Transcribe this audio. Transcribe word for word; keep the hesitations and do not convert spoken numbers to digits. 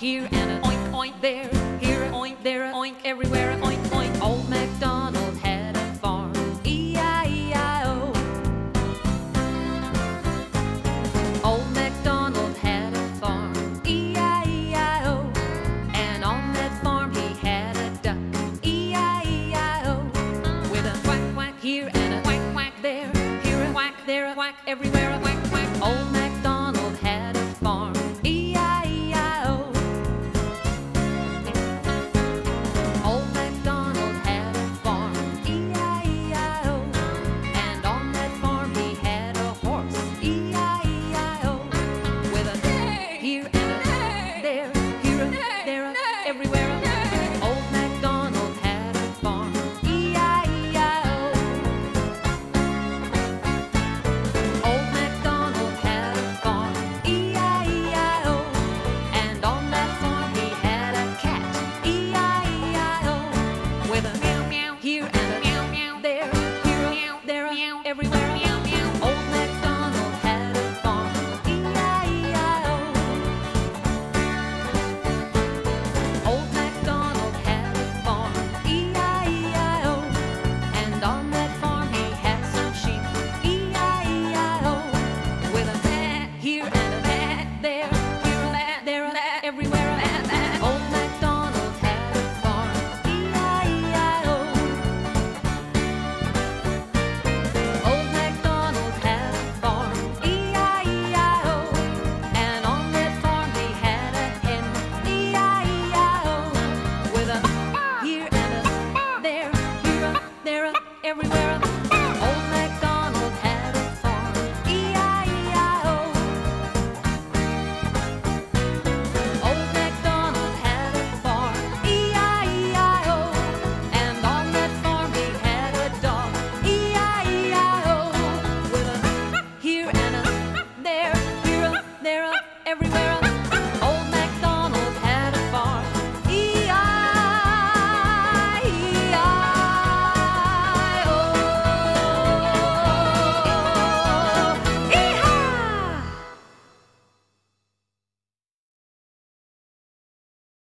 here and a oink oink there, here a oink, there a oink, everywhere a oink oink. Old MacDonald had a farm, E I E I O. Old MacDonald had a farm, E I E I O. And on that farm he had a duck, E I E I O. With a quack quack here and a quack quack there, here a whack, there a whack, everywhere a whack quack. Old MacDonald had a farm, E I E I O. Old MacDonald had a farm, E I E I O. And on that farm he had a horse, E I E I O. With a neigh here and a neigh there, here a neigh, there a neigh, everywhere a neigh. Old MacDonald had a farm, E I E I O. Old MacDonald had a farm, E I E I O. And on that farm he had a cat, E I E I O. With a meow meow here and a meow meow there, here a meow, there a meow, everywhere